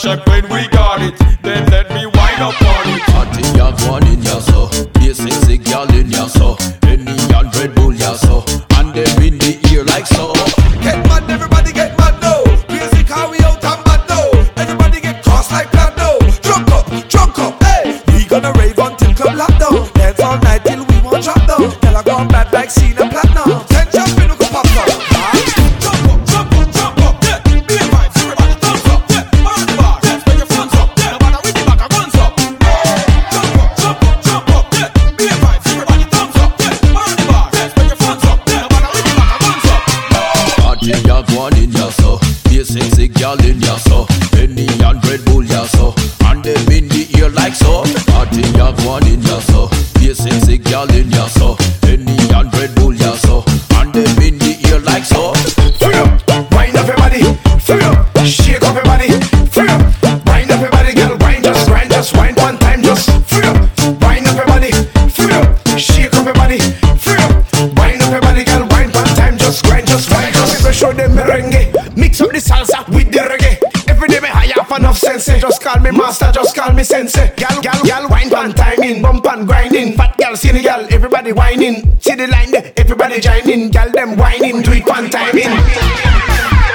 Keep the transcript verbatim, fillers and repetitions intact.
check when we got it. Then let me wind up on it. Party ya one in ya so, be sexy girl in ya so, any and Red Bull ya so, and them in the ear like so. Get mad, everybody get mad now. Music how we out and mad now. Everybody get cross like that now. Drunk up, drunk up, hey. We gonna rave until club lockdown. Dance all night till we won't drop down. Tell I gone bad like Cena Platinum. Ten jump in, look up, pop down. Jump up, jump up, jump up, yeah. Be a vibes, everybody thumbs up, yeah. On the bar, dance, bring your friends up, yeah. No matter with the back, I runs up. Jump up, jump up, jump up, yeah. Be a vibes, everybody thumbs up, yeah. On the bar, dance, bring your friends up, yeah. No matter with the back, I runs up. Party ya one in ya so, be sexy girl in ya so, any and Red Bull ya so, and them in the ear like so. Party ya one in ya so, be sexy girl in ya so, any and Red Bull ya so, and them in the ear like so. Free up, wind up your body. Free up, shake up your body. Free up, wind up your body, girl. Wind just, wind just, wind one time, just. Free up, wind up your body. Free up, shake up your body. Free up, wind up your body, girl. Wind one time, just, grind just, wind just. People show them merengue, mix up the salsa with the reggae. Every day me high off enough sense. Just call me master, just call me sensei. Gal, gal, gal, wind one time in, bump and grinding. Fat gal, see the gal, everybody whining. See the line there, everybody joining. Gal them whining, do it one time in.